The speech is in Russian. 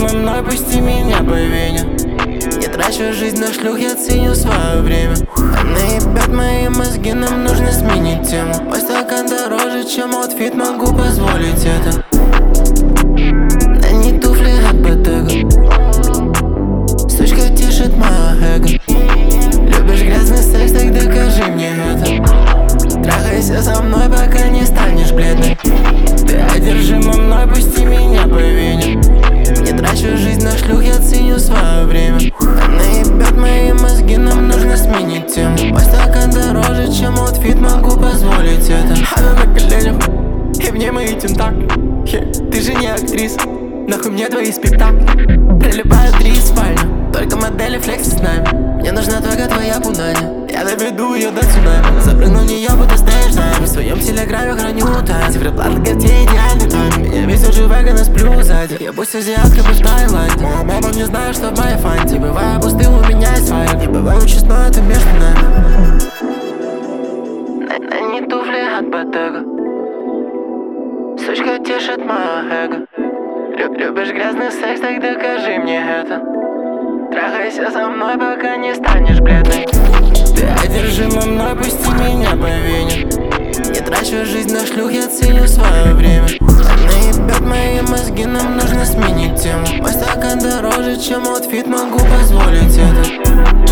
мной, пусти меня по вене. Не трачу жизнь на шлюх, я ценю свое время. Они ебят мои мозги, нам нужно сменить тему. Мой стакан дороже, чем аутфит, могу позволить это. Да не туфли от Bottega, сучка тешит мое эго. Любишь грязный секс, так докажи мне это. Трахайся со мной, пока не станешь бледной. Ты одержима мной, пусти меня по вене. Не трачу жизнь на шлюх, я ценю свое время. Она ебет мои мозги, нам нужно сменить тему. Мой стакан дороже, чем аутфит, могу позволить это. Она на коленях, и в ней мои тентакли. Ты же не актриса, нахуй мне твои спектакли. Прилипают 3 спальни, только модели флекси с нами. Мне нужна только твоя пунани, я доведу ее до цунами. Запрыгну в нее, будто стоишь нами. В своем телеграме храню тайны. Циферблат, где идеальный тайм. Меня везет же веган, сплю сзади. Я пусть азиатка, бы в Таиланде. Моя мама не знает, что в моей фанте. Бываю пустым, у меня есть фаер. Не бываю честно, это между нами. На не туфли от Bottega, сучка тешит мое эго. Любишь грязный секс, так докажи мне это. Трахайся со мной, пока не станешь бледной. Ты одержима мной, пусти меня по вене. Не трачу жизнь на шлюх, я ценю свое время. Она ебет мои мозги, нам нужно сменить тему. Мой стакан дороже, чем аутфит, могу позволить это.